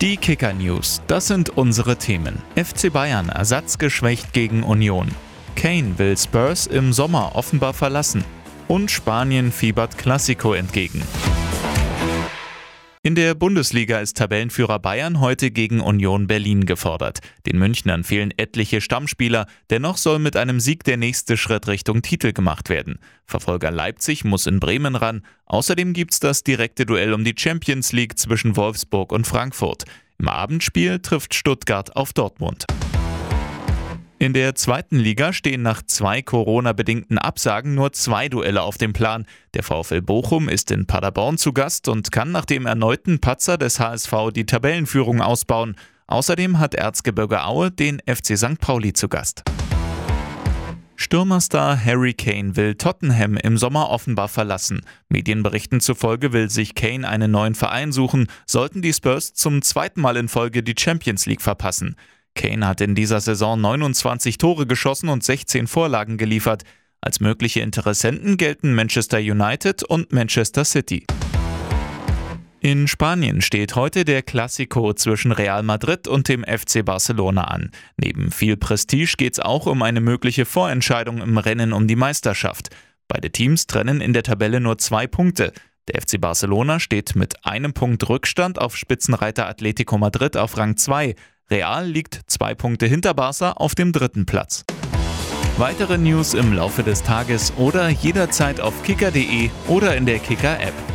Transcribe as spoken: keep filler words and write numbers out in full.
Die Kicker-News, das sind unsere Themen. F C Bayern ersatzgeschwächt gegen Union. Kane will Spurs im Sommer offenbar verlassen. Und Spanien fiebert Clásico entgegen. In der Bundesliga ist Tabellenführer Bayern heute gegen Union Berlin gefordert. Den Münchnern fehlen etliche Stammspieler, dennoch soll mit einem Sieg der nächste Schritt Richtung Titel gemacht werden. Verfolger Leipzig muss in Bremen ran. Außerdem gibt's das direkte Duell um die Champions League zwischen Wolfsburg und Frankfurt. Im Abendspiel trifft Stuttgart auf Dortmund. In der zweiten Liga stehen nach zwei Corona-bedingten Absagen nur zwei Duelle auf dem Plan. Der VfL Bochum ist in Paderborn zu Gast und kann nach dem erneuten Patzer des H S V die Tabellenführung ausbauen. Außerdem hat Erzgebirge Aue den F C Sankt Pauli zu Gast. Stürmerstar Harry Kane will Tottenham im Sommer offenbar verlassen. Medienberichten zufolge will sich Kane einen neuen Verein suchen, sollten die Spurs zum zweiten Mal in Folge die Champions League verpassen. Kane hat in dieser Saison neunundzwanzig Tore geschossen und sechzehn Vorlagen geliefert. Als mögliche Interessenten gelten Manchester United und Manchester City. In Spanien steht heute der Clásico zwischen Real Madrid und dem F C Barcelona an. Neben viel Prestige geht es auch um eine mögliche Vorentscheidung im Rennen um die Meisterschaft. Beide Teams trennen in der Tabelle nur zwei Punkte. Der F C Barcelona steht mit einem Punkt Rückstand auf Spitzenreiter Atletico Madrid auf Rang zwei. Real liegt zwei Punkte hinter Barca auf dem dritten Platz. Weitere News im Laufe des Tages oder jederzeit auf kicker punkt de oder in der Kicker-App.